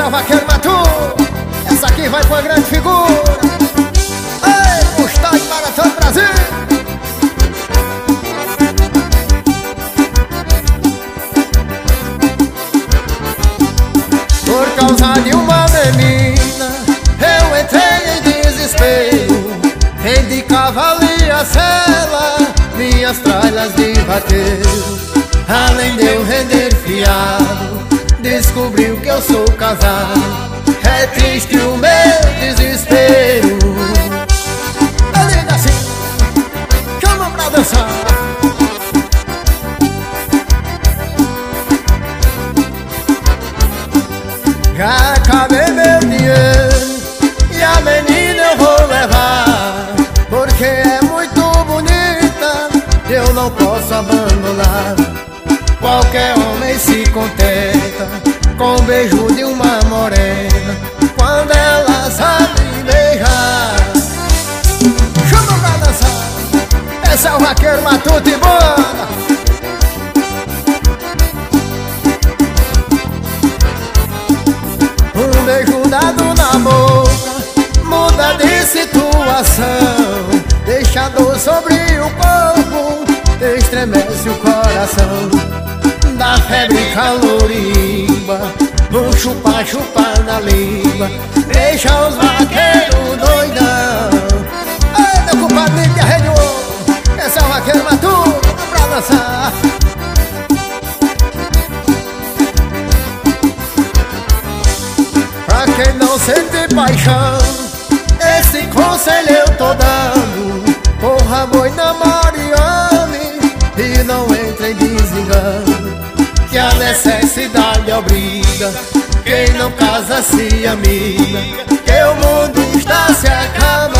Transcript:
é o Vaqueiro Matu. Essa aqui vai pra grande figura. Ei, Gustavo para todo o Brasil. Por causa de uma menina eu entrei em desespero. Vendi cavalo e a sela, minhas tralhas de vaqueiro. Além de eu render fiado, descobriu que eu sou casado. É triste o meu desespero. Liga assim, chama pra dançar. Já acabei meu dinheiro e a menina eu vou levar, porque é muito bonita, eu não posso abandonar. Qualquer homem se contenta com o beijo de uma morena, quando ela sabe beijar. Chama pra dançar. Esse é o Vaqueiro Matuto e banda. Um beijo dado na boca muda de situação, deixa a dor sobre o corpo, estremece o coração. Da febre calorimba, um chupa-chupa na língua, deixa os vaqueiros doidão. Ei, meu compadre que arrediou, esse é o Vaqueiro Matu, pra dançar. Pra quem não sente paixão, esse conselho eu tô dando. Porra, boi, namore e ame, e não entre em desengano, que a necessidade obriga quem não casa se amiga, que o mundo está se acabando.